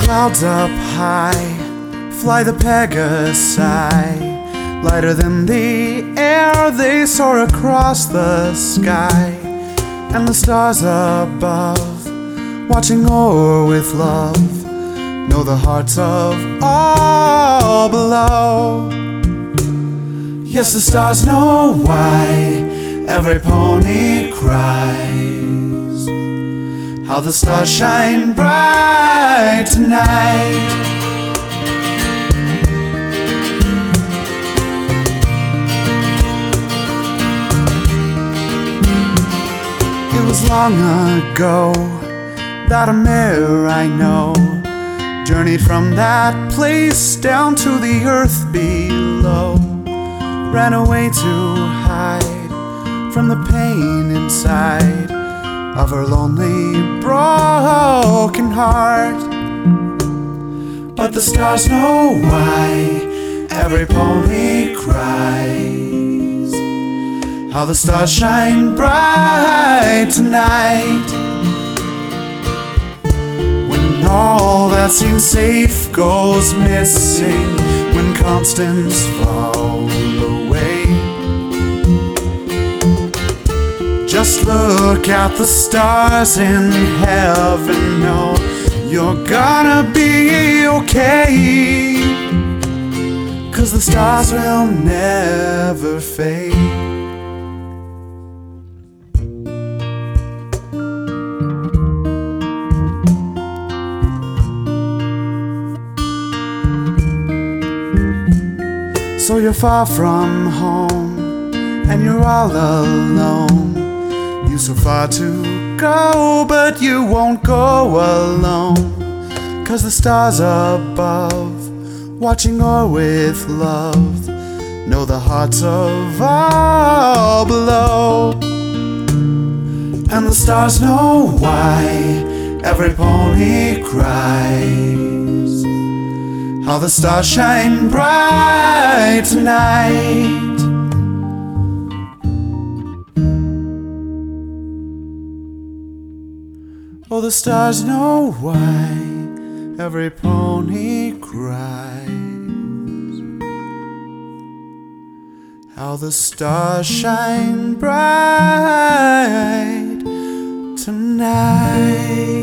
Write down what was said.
clouds up high fly the Pegasi. Lighter than the air they soar across the sky. And the stars above, watching o'er with love, know the hearts of all below. Yes, the stars know why every pony cries, how the stars shine bright tonight. It was long ago that a mare I know journeyed from that place down to the earth below, ran away to hide from the pain inside of her lonely, broken heart. But the stars know why every pony cries, how the stars shine bright tonight. When all that seems safe goes missing, when constants fall away, just look at the stars in heaven, know you're gonna be okay, 'cause the stars will never fade. So you're far from home, and you're all alone. You so far to go, but you won't go alone, 'cause the stars above, watching o'er with love, know the hearts of all below. And the stars know why every pony cries, how the stars shine bright tonight. Oh, the stars know why every pony cries, how the stars shine bright tonight.